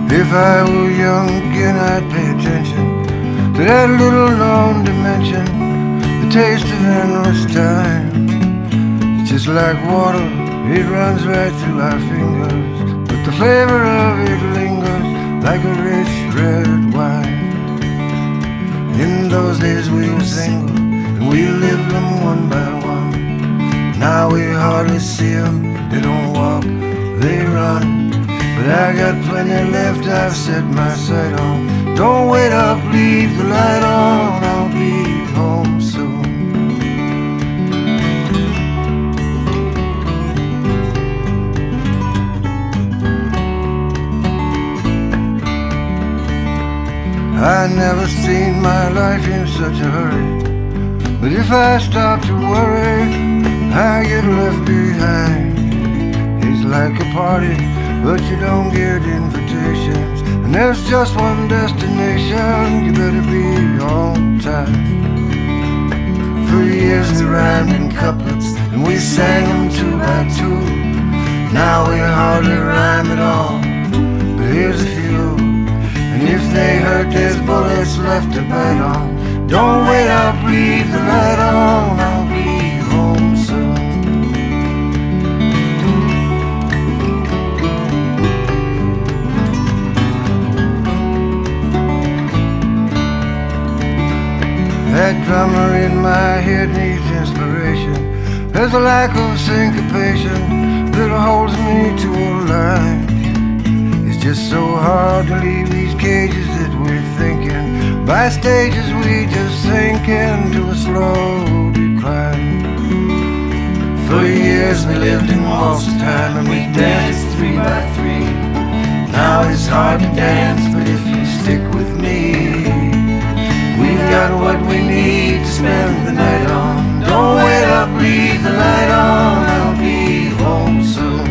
If I were young again, I'd pay attention to that little known dimension, the taste of endless time. It's just like water, it runs right through our fingers, but the flavor of it lingers like a rich red wine. In those days we were single, and we lived them one by one. Now we hardly see them, they don't walk, they run. But I got plenty left, I've set my sight on. Don't wait up, leave the light on, I'll be home soon. I never seen my life in such a hurry, but if I stop to worry, I get left behind. It's like a party, but you don't get invitations, and there's just one destination, you better be on time. For years we rhymed in couplets, and we sang them two by two. Now we hardly rhyme at all, but here's a few. And if they hurt, there's bullets left to bite on. Don't wait up, leave the light on, I'll be home soon. That drummer in my head needs inspiration. There's a lack of syncopation that holds me to a line. It's just so hard to leave these cages that we're thinking. By stages we just sink into a slow decline. For years we lived in waltz time, and we danced 3 by 3. Now it's hard to dance, but if you stick with me, we've got what we need to spend the night on. Don't wait up, leave the light on, I'll be home soon.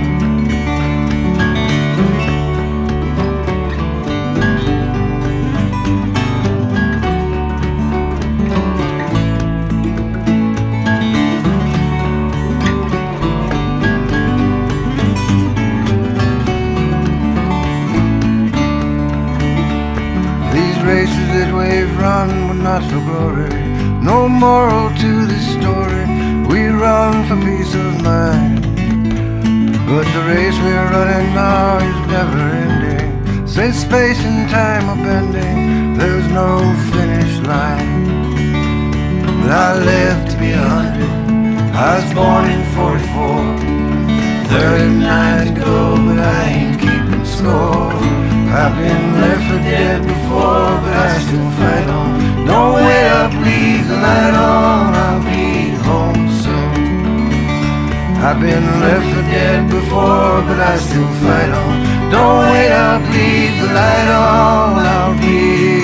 These races that we've run were not for glory, no moral to this story. We run for peace of mind, but the race we're running now is never ending. Since space and time are bending, there's no finish line. But I lived to be 100, I was born in 44. 39 to go, but I ain't keeping score. I've been left for dead before, but I still fight on. Don't wait up, leave the light on, I'll be home soon. I've been left for dead before, but I still fight on. Don't wait up, leave the light on, I'll be